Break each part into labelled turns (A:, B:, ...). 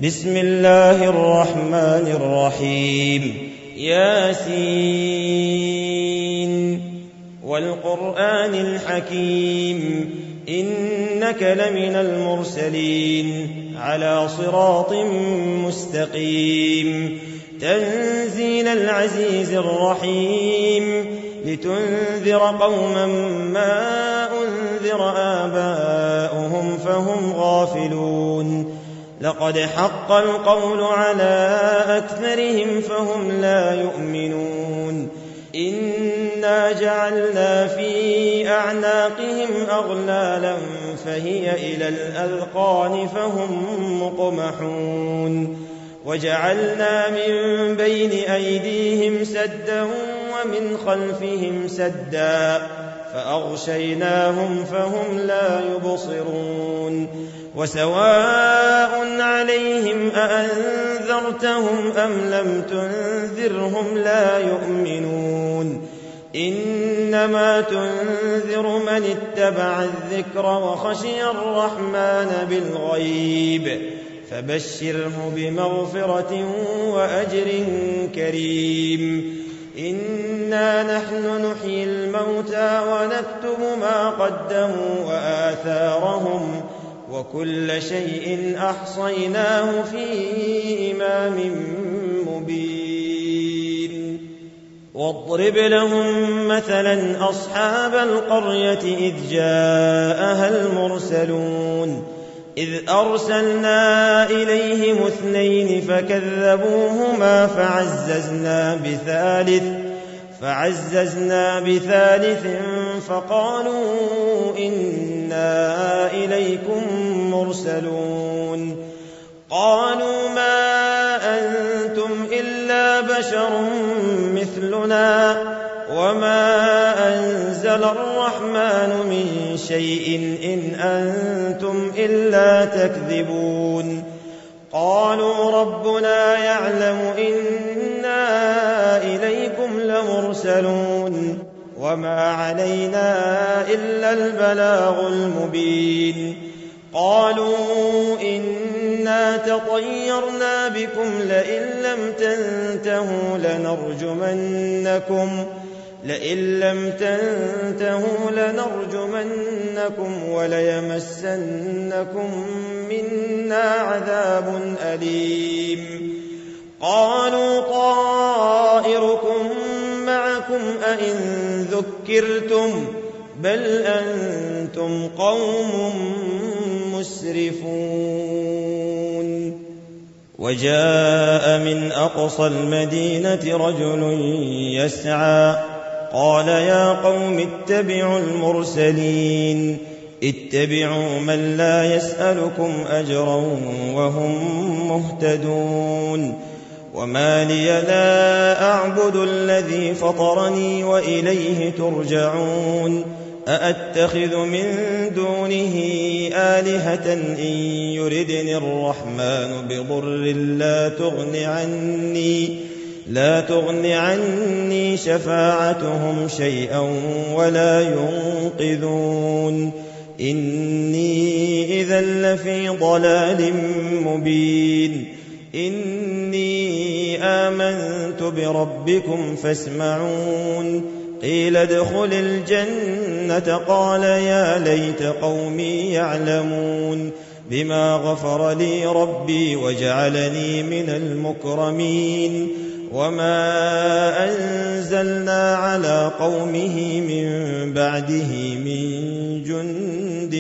A: بسم الله الرحمن الرحيم. ياسين والقرآن الحكيم إنك لمن المرسلين على صراط مستقيم تنزيل العزيز الرحيم لتنذر قوما ما أنذر آباؤهم فهم غافلون لقد حق القول على أكثرهم فهم لا يؤمنون إنا جعلنا في أعناقهم أغلالا فهي إلى الأذقان فهم مقمحون وجعلنا من بين أيديهم سدا ومن خلفهم سدا فأغشيناهم فهم لا يبصرون وسواء عليهم أأنذرتهم أم لم تنذرهم لا يؤمنون إنما تنذر من اتبع الذكر وخشي الرحمن بالغيب فبشره بمغفرة وأجر كريم إنا نحن نحيي الموتى ونكتب ما قدموا وآثارهم وكل شيء أحصيناه في إمام مبين واضرب لهم مثلا أصحاب القرية إذ جاءها المرسلون إذ أرسلنا إليهم 2 فكذبوهما فعززنا بثالث فقالوا إنا إليكم مرسلون قالوا ما أنتم إلا بشر مثلنا وما أنزل الرحمن من شيء إن أنتم إلا تكذبون قالوا ربنا يعلم إنا إليكم لمرسلون وما علينا إلا البلاغ المبين قالوا إنا تطيرنا بكم لئن لم تنتهوا لنرجمنكم وليمسنكم منا عذاب أليم قالوا طائركم معكم أئن ذكرتم بل أنتم قوم مسرفون وجاء من أقصى المدينة رجل يسعى قال يا قوم اتبعوا المرسلين اتبعوا من لا يسألكم أجرا وهم مهتدون وما لي لا أعبد الذي فطرني وإليه ترجعون أأتخذ من دونه آلهة إن يردني الرحمن بضر لا تغن عني شفاعتهم شيئا ولا ينقذون إني إذا لفي ضلال مبين إني آمنت بربكم فاسمعون قيل ادخل الجنة قال يا ليت قومي يعلمون بما غفر لي ربي وجعلني من المكرمين وما أنزلنا على قومه من بعده من جند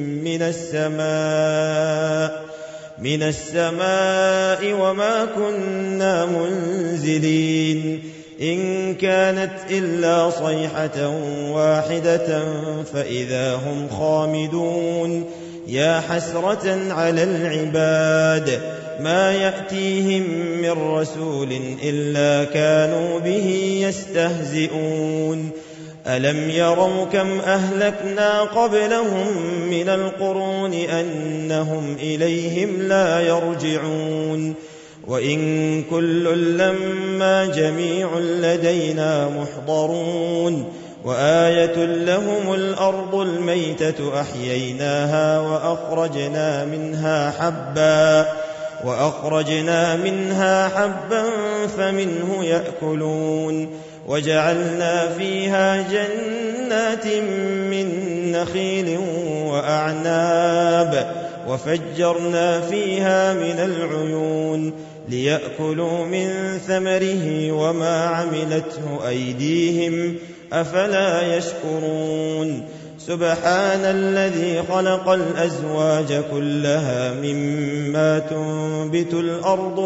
A: من السماء وما كنا منزلين إن كانت إلا صيحة واحدة فإذا هم خامدون يا حسرة على العباد ما يأتيهم من رسول إلا كانوا به يستهزئون ألم يروا كم أهلكنا قبلهم من القرون أنهم إليهم لا يرجعون وإن كل لما جميع لدينا محضرون وآية لهم الأرض الميتة أحييناها وأخرجنا منها حبا وأخرجنا منها حبا فمنه يأكلون وجعلنا فيها جنات من نخيل وأعناب وفجرنا فيها من العيون ليأكلوا من ثمره وما عملته أيديهم أفلا يشكرون سبحان الذي خلق الأزواج كلها مما تنبت الأرض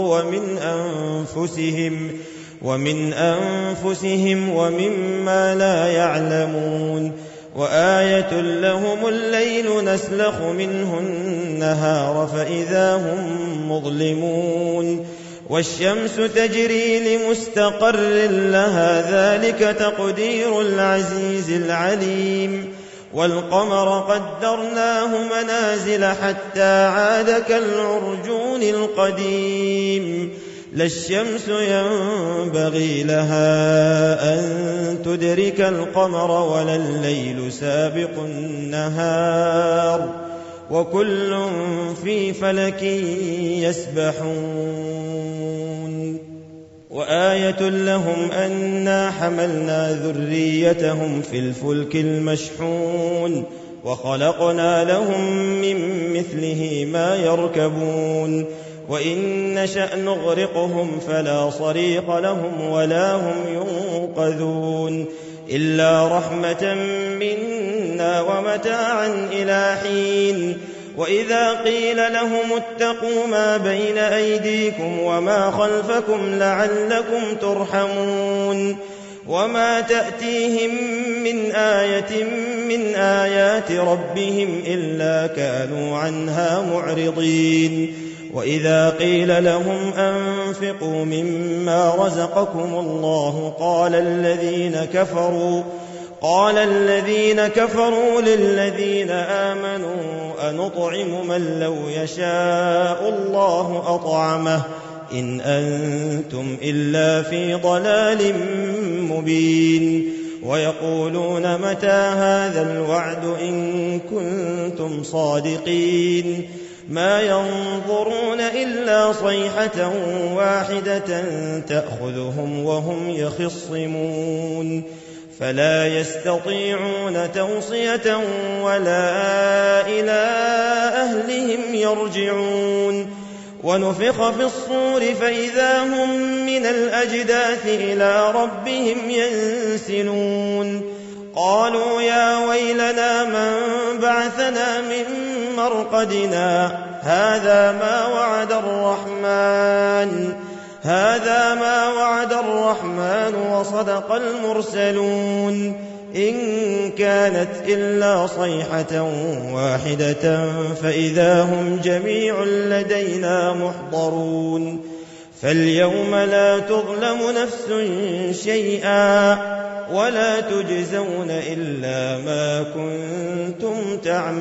A: ومن أنفسهم ومما لا يعلمون وآية لهم الليل نسلخ منه النهار فإذا هم مظلمون والشمس تجري لمستقر لها ذلك تقدير العزيز العليم والقمر قدرناه منازل حتى عاد كالعرجون القديم لا الشمس ينبغي لها أن تدرك القمر ولا الليل سابق النهار وكل في فلك يسبحون وآية لهم أنا حملنا ذريتهم في الفلك المشحون وخلقنا لهم من مثله ما يركبون وإن نشأ نغرقهم فلا صريخ لهم ولا هم ينقذون إلا رحمة منا ومتاعا إلى حين وإذا قيل لهم اتقوا ما بين أيديكم وما خلفكم لعلكم ترحمون وما تأتيهم من آية من آيات ربهم إلا كانوا عنها معرضين وإذا قيل لهم أنفقوا مما رزقكم الله قال الذين كفروا للذين آمنوا أنطعم من لو يشاء الله أطعمه إن أنتم إلا في ضلال مبين ويقولون متى هذا الوعد إن كنتم صادقين ما ينظرون إلا صيحة واحدة تأخذهم وهم يخصمون فلا يستطيعون توصية ولا إلى أهلهم يرجعون ونفخ في الصور فإذا هم من الأجداث إلى ربهم ينسلون قالوا يا ويلنا من بعثنا من مرقدنا هذا ما وعد الرحمن وصدق المرسلون إن كانت إلا صيحة واحدة فإذا هم جميع لدينا محضرون فاليوم لا تظلم نفس شيئا ولا تجزون إلا ما كنتم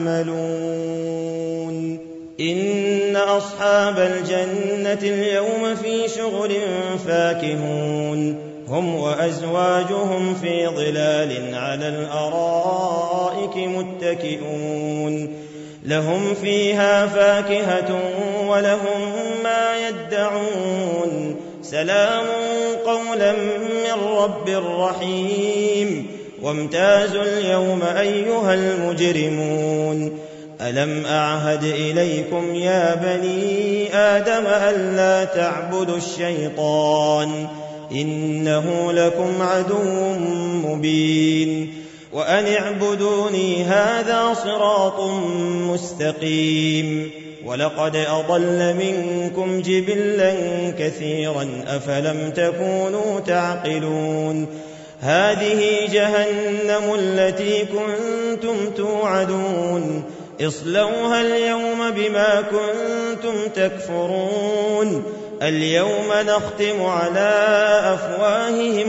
A: تعملون إن أصحاب الجنة اليوم في شغل فاكهون هم وأزواجهم في ظلال على الأرائك متكئون لهم فيها فاكهة ولهم ما يدعون سلام قولا من رب رحيم وامتازوا اليوم أيها المجرمون ألم أعهد إليكم يا بني آدم ألا تعبدوا الشيطان إنه لكم عدو مبين وأن اعبدوني هذا صراط مستقيم ولقد أضل منكم جبلا كثيرا أفلم تكونوا تعقلون هذه جهنم التي كنتم توعدون اصلوها اليوم بما كنتم تكفرون اليوم نختم على أفواههم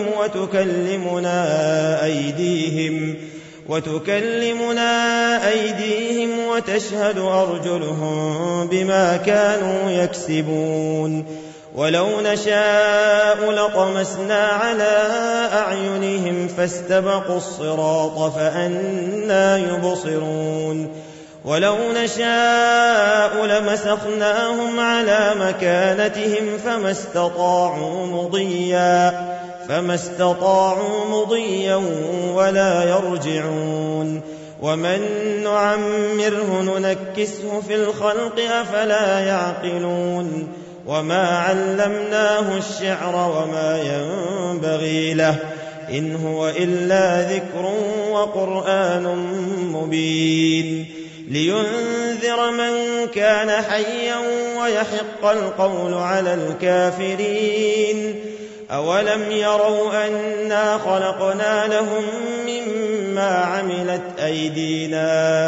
A: وتكلمنا أيديهم وتشهد أرجلهم بما كانوا يكسبون ولو نشاء لطمسنا على أعينهم فاستبقوا الصراط فأنى يبصرون
B: ولو نشاء لمسخناهم على مكانتهم فما استطاعوا مضيا ولا يرجعون ومن نعمره ننكسه في الخلق أفلا يعقلون وما علمناه الشعر وما ينبغي له إن هو إلا ذكر وقرآن مبين لينذر من كان حيا ويحق القول على الكافرين أولم يروا أنا خلقنا لهم مما عملت أيدينا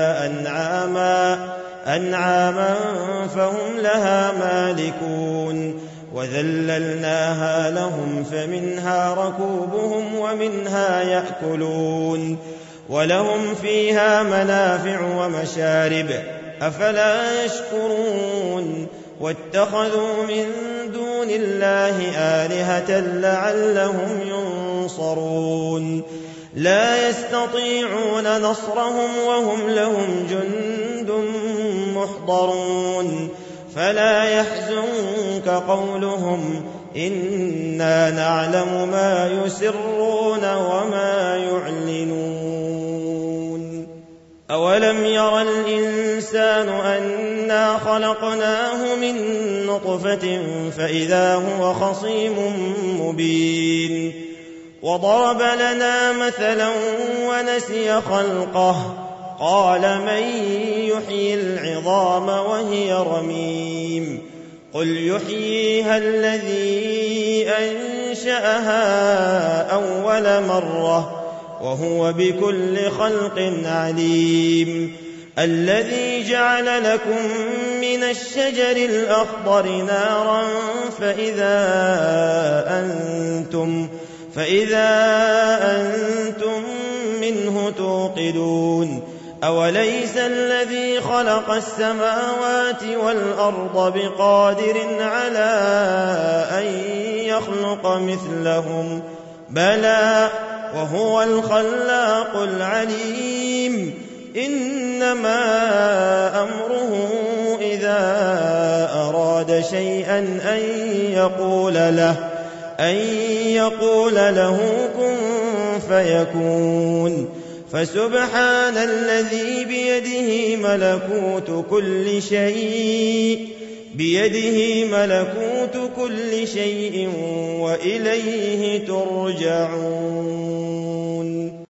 B: أنعاما فهم لها مالكون وذللناها لهم فمنها ركوبهم ومنها يأكلون ولهم فيها منافع ومشارب أفلا يشكرون واتخذوا من دون الله آلهة لعلهم ينصرون لا يستطيعون نصرهم وهم لهم جند محضرون فلا يحزنك قولهم إنا نعلم ما يسرون وما يعلنون أولم ير الإنسان أنا خلقناه من نطفة فإذا هو خصيم مبين وضرب لنا مثلا ونسي خلقه قال من يحيي العظام وهي رميم قل يحييها الذي أنشأها أول مرة وهو بكل خلق عليم الذي جعل لكم من الشجر الأخضر نارا فإذا أنتم منه توقدون أوليس الذي خلق السماوات والأرض بقادر على أن يخلق مثلهم بلى وهو الخلاق العليم إنما أمره إذا أراد شيئا أن يقول له كن فيكون فسبحان الذي بيده ملكوت كل شيء وإليه ترجعون